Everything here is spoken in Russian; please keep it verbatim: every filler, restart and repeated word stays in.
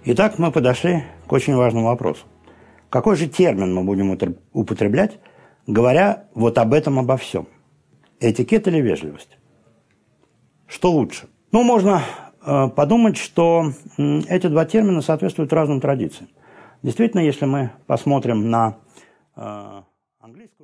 Итак, мы подошли к очень важному вопросу. Какой же термин мы будем употреблять, говоря вот об этом, обо всем? Этикет или вежливость? Что лучше? Ну, можно э, подумать, что э, эти два термина соответствуют разным традициям. Действительно, если мы посмотрим на э, английскую